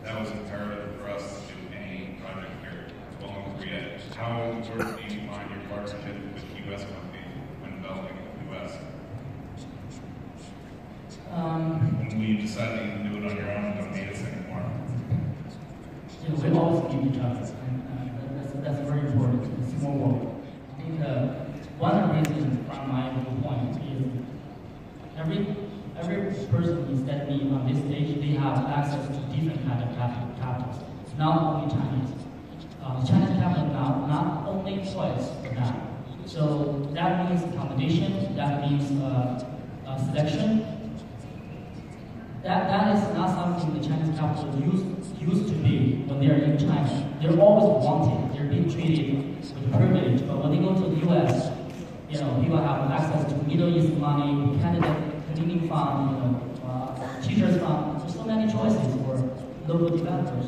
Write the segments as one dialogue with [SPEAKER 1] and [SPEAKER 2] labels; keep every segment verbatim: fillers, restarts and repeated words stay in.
[SPEAKER 1] that was imperative for us to do any project here, as long as we had. How important do you find your partnership with U S companies when developing the U S?
[SPEAKER 2] Um,
[SPEAKER 1] when we decided to do it on your own, don't need us anymore.
[SPEAKER 2] You know, we always need each other, and uh, that's, that's very important. It's more work. I think uh, one of the reasons from my viewpoint is every every person instead of me on this stage, they have access to different kind of capital, capitals, not only Chinese. Uh, Chinese capital now not only choice for that. So that means competition, that means uh, uh, selection. That, that is not something the Chinese capital used, used to be when they're in China. They're always wanted, they're being treated with privilege, but when they go to the U S, you know, people have access to Middle East money, candidate, continuing fund, you know, uh, teachers fund. There's so many choices for local developers.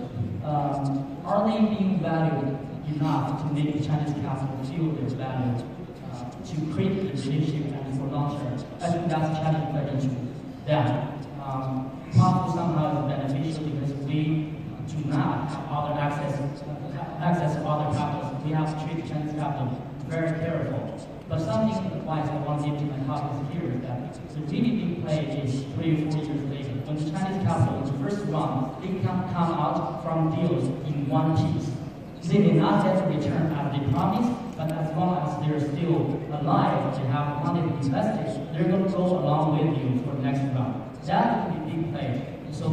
[SPEAKER 2] Um, are they being valued enough to make the Chinese capital feel their value, uh, to create the relationship and for long term? I think that's a challenge question to them. Um, possibly somehow is beneficial because we do not have other access, access to other capitals. We have to treat Chinese capital very careful. But something advice I want to give to my colleagues here is that the really big play is three or four years later. When the Chinese capital in the first round, they can come out from deals in one piece. They may not get the return as they promised, but as long as they're still alive, they have money to invest, they're going to go along with you for the next round. That would be a big play. So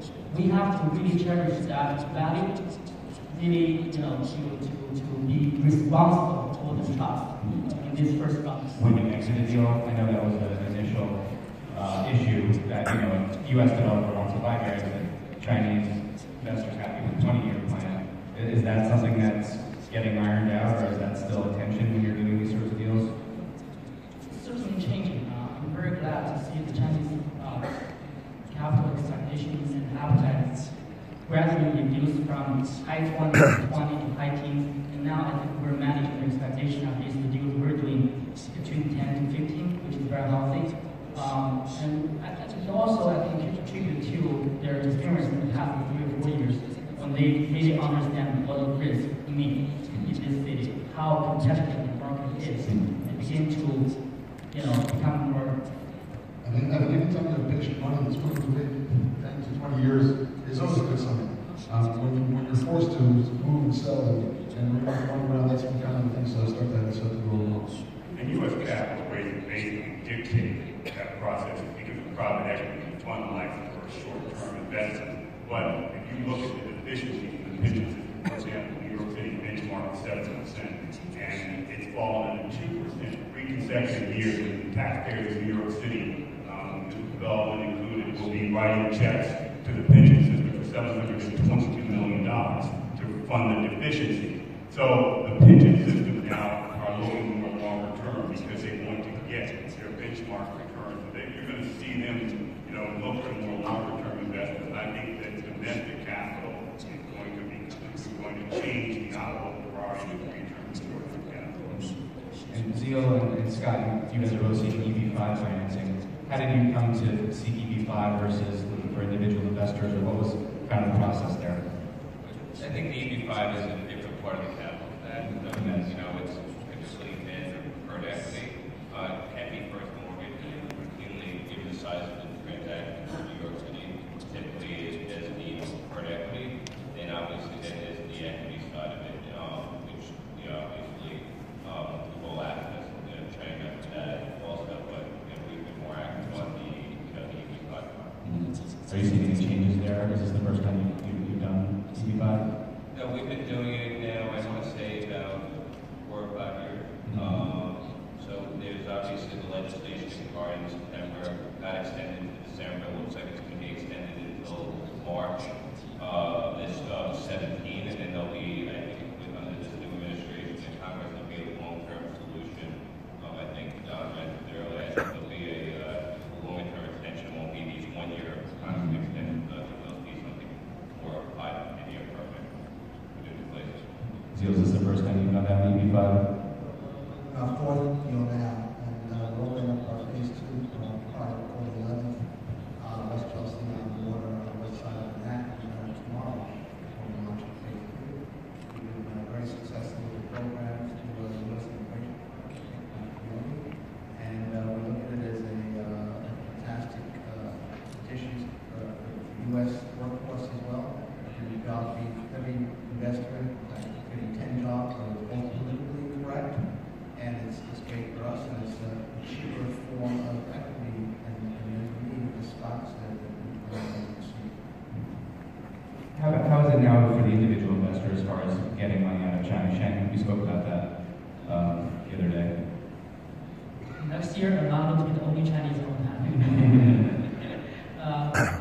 [SPEAKER 2] we have to really cherish that value, really, you know, to, to, to be responsible for the trust in this first round.
[SPEAKER 3] When you exited the deal, I know that was an initial uh, issue that, you know, U S developer wants to buy here, and Chinese investors happy with a twenty-year plan. Is that something that's getting ironed out, or is that still a tension when you're doing these sorts of deals?
[SPEAKER 2] It's certainly changing. Uh, I'm very glad to see the Chinese uh, capital expectations and appetites gradually reduced from high twenties, twenty to high teens, and now I think we're managing the expectation of these the deals we're doing between ten to fifteen, which is very healthy. Um, and I, I think also I think contribute to their experience in the past three or four years when they really understand what it is mean in this city, how competitive the market is, and begin to, you know, become more.
[SPEAKER 4] I think, I think anytime you have patient money that's going to wait ten to twenty years is always a good sign. Um, when, you, when you're forced to move and sell and, and move money around, that's when kind of things uh, start to start to go along.
[SPEAKER 1] And U S capital raising basically dictated that process because of private equity fund life for a short-term investment. But if you look at the deficiencies in the pension system, for example, New York City benchmark is seven percent, and it's fallen to two percent three consecutive years. And taxpayers in New York City, um, new development included, will be writing checks to the pension system for seven hundred twenty-two million dollars to fund the deficiency. So the pension system now are looking more longer term because they want to get their benchmark returns. So you're going to see them, you know, look for more longer term investments. I think that domestic capital is going to be is going to change the outlook for our industry in terms of domestic capital.
[SPEAKER 3] And Zeal and, and Scott, you guys are both seeking E B five financing. How did you come to seek E B five versus looking for individual investors, or what was kind of the process there?
[SPEAKER 5] I think the E B five is a different part of the capital stack. You know, it's typically been preferred equity. Uh, it can be first mortgage, and routinely, given the size of the transaction in New York City, typically is designated preferred equity. Then obviously then there's the equity side of it, um, which, you know, obviously um, full access to China for that also, but you know, we've been more active on the, you know, the E B five.
[SPEAKER 3] Are you seeing any changes there? Is this the first time you, you, you've done E B five?
[SPEAKER 5] No, we've been doing it now, I want to say about four or five years. Mm-hmm. um, so there's obviously the legislation started in September, got extended to December, looks like it's going to be extended until March uh, this uh, seventeen, and then there'll be, I think, with, under this new administration in Congress, there'll be a long-term solution. Um, I think Don mentioned earlier, I think there'll be a uh, long-term extension, won't be these one-year contract extensions, but there'll be something more five to ten-year program put into place.
[SPEAKER 3] Zeal, is this the first time you've done that E B five?
[SPEAKER 6] Our fourth deal now, and uh, we're opening up our phase two uh, part of Code eleven, uh, West Chelsea on the water on the west side of Manhattan uh, tomorrow. costs as well. Every job, every investor, like getting ten jobs, so it's all politically correct, and it's, it's great for us, and it's a cheaper form of equity, and, and there's need the stocks that we can see.
[SPEAKER 3] How, how is it now for the individual investor as far as getting money out of China? Shannon, we spoke about that um, the other day.
[SPEAKER 2] Next year, I'm not going to be the only Chinese on that. uh,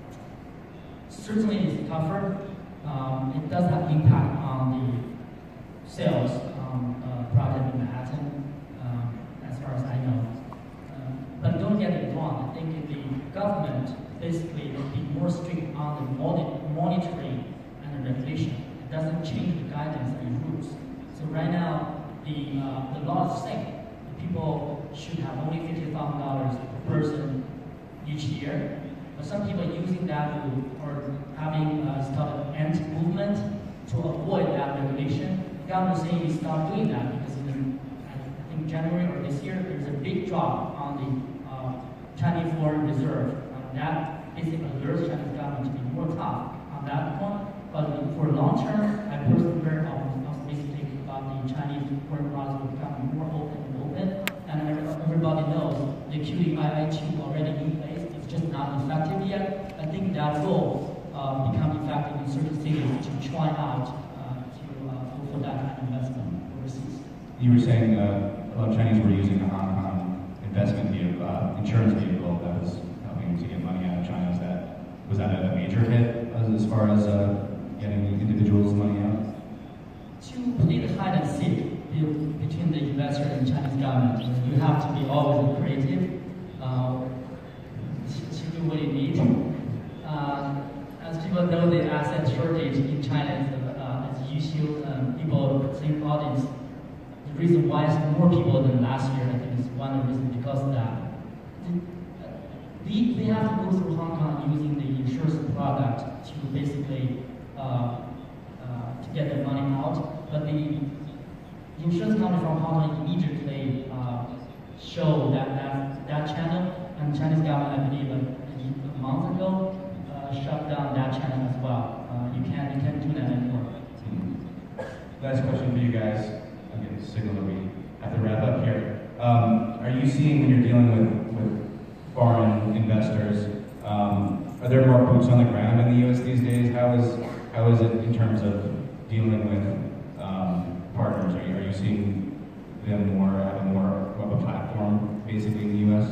[SPEAKER 2] certainly, it's tougher. Um, it does have impact on the sales um, uh, project in Manhattan, um, as far as I know. Uh, but don't get it wrong. I think the government basically will be more strict on the monitoring and the regulation. It doesn't change the guidance and rules. So right now, the uh, the law is the same. People should have only fifty thousand dollars per person each year. But some people are using that to, or having uh, started an anti-movement to avoid that regulation. The government is saying stop doing that because in, I think January or this year, there's a big drop on the uh, Chinese foreign reserve. Um, that basically alerts Chinese government to be more tough on that point. But for long term, I personally very optimistic about the Chinese foreign policy will become more open and open. And everybody knows the Q E I I two already in place. It's just not effective yet. I think that will uh, become effective in certain cities to try out uh, to uh, for that kind of investment overseas.
[SPEAKER 3] You were saying uh, a lot of Chinese were using a Hong Kong investment vehicle, uh, insurance vehicle that was helping to get money out of China. Is that was that a major hit as, as far as uh, getting individuals' money out?
[SPEAKER 2] To play the hide and seek between the investor and Chinese government, you have to be always creative uh, to do what you need. Uh, as people know, the asset shortage in China is uh, is an issue. Um, people think audience. The reason why it's more people than last year, I think, is one of the reasons because of that. They, they have to go through Hong Kong using the insurance product to basically uh, uh, to get their money out, but the The insurance company from Hong Kong immediately uh, showed that, that that channel, and Chinese government, I believe, a, a month ago, uh, shut down that channel as well. Uh, you can't you can't do that anymore.
[SPEAKER 3] Mm-hmm. Last question for you guys. I'm getting the signal that we have to wrap up here. Um, are you seeing when you're dealing with, with foreign investors, um, are there more boots on the ground in the U S these days? How is how is it in terms of dealing with um, partners? Are you, are you seeing them more have more of a platform basically in the U S?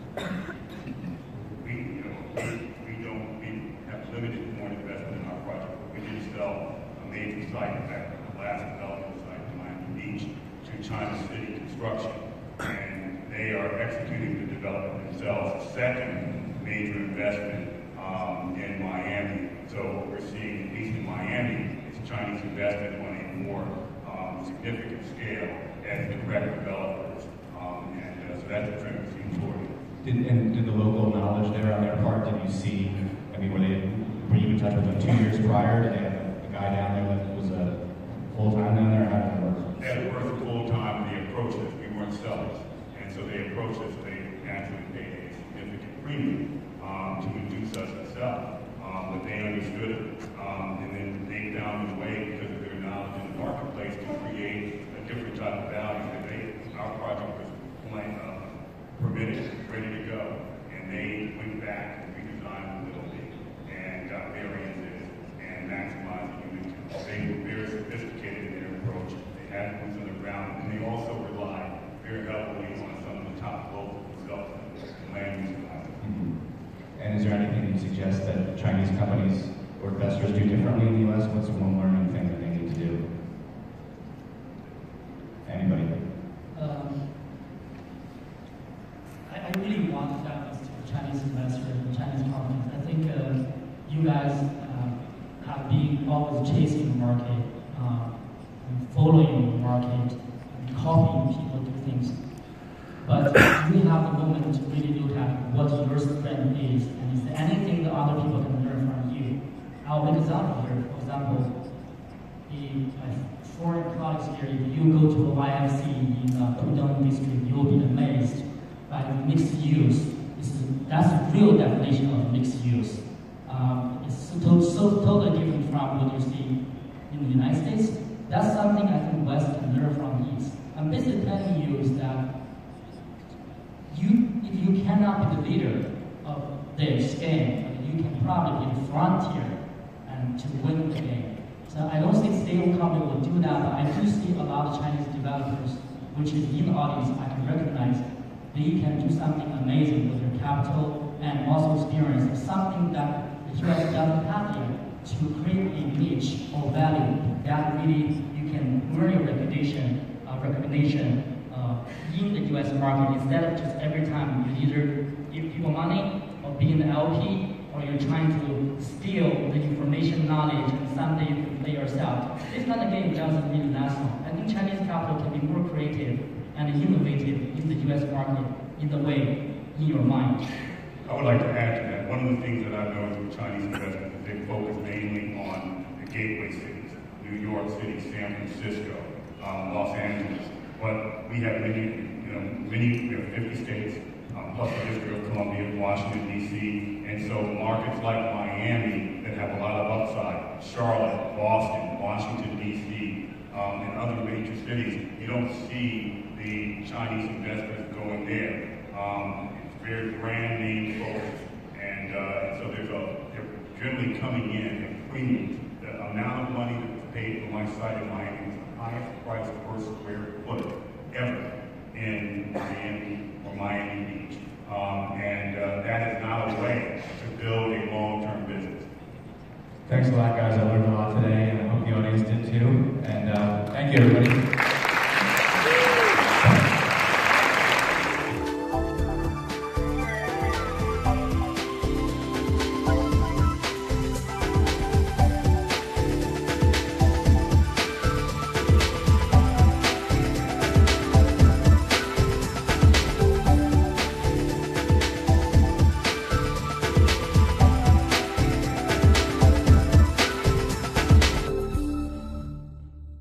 [SPEAKER 1] We, you know, we, we don't we have limited foreign investment in our project, but we did sell a major site, in fact, the last development site in Miami Beach, to China City Construction, and they are executing the development themselves. Second major investment um, in Miami. So what we're seeing, at least in Miami, is Chinese investment on a more Um, significant scale as the direct developers, um, and uh, so that's a trend we've seen toward it.
[SPEAKER 3] Did, and did the local knowledge there on their part, did you see, I mean, were they, were you in touch with them two years prior? Did they have a, a guy down there that was a full-time down there? How did it work?
[SPEAKER 1] They had worked full-time, and they approached us. We weren't sellers, and so they approached us. They naturally paid a significant premium um, to induce us to sell, um, but they understood it, um, and then they found a way because of their knowledge in the marketplace to create a different type of value. That they, our project was plain, uh, permitted, ready to go, and they went back and redesigned the building and got variances and maximized the unit count. They were very sophisticated in their approach. They had boots on the ground, and they also relied very heavily on some of the top local consultants and land use advisors.
[SPEAKER 3] Mm-hmm. And is there anything you suggest that Chinese companies or investors do differently in the U S? What's the one learning thing that they need to do? Anybody?
[SPEAKER 2] Um, I, I really want that to Chinese investors and Chinese companies. I think uh, you guys uh, have been always chasing the market, uh, and following the market, and copying people do things. But we have the moment to really look at what your strength is, and is there anything that other people can learn from you? I'll make an example here. For example, the uh, foreign colleagues here, if you go to a Y F C in uh, Pudong district, you'll be amazed by mixed use. This is, that's the real definition of mixed use. Uh, um, is so, so totally different from what you see in the United States. That's something I think West can learn from East. I'm basically telling you is that you, if you cannot be the leader of this game, you can probably be the frontier and to win the game. So I don't think stable company will do that, but I do see a lot of Chinese developers, which is in the audience, I can recognize they can do something amazing with their capital and also experience, something that the U S doesn't have yet, to create a niche or value that really you can earn your reputation, uh, recognition uh, in the U S market instead of just every time you either give people money or be an L P or you're trying to steal the information knowledge and someday you can play yourself. This kind of game doesn't really last long. I think Chinese capital can be more creative and innovative in the U S market in the way in your mind.
[SPEAKER 1] I would like to add to that. One of the things that I know with Chinese investors is they focus mainly on the gateway cities, New York City, San Francisco, um, Los Angeles. But we have many, you know, many, we have fifty states, um, plus the District of Columbia, Washington, D C, and so markets like Miami that have a lot of upside, Charlotte, Boston, Washington, D C, um, and other major cities, you don't see the Chinese investors going there. Um, very brand name focused, and, uh, and so there's a, they're generally coming in at premiums. The amount of money that was paid for my site in Miami was the highest price per square foot ever in Miami or Miami Beach. Um, and uh, that is not a way to build a long-term business.
[SPEAKER 3] Thanks a lot, guys. I learned a lot today, and I hope the audience did too. And uh, thank you, everybody.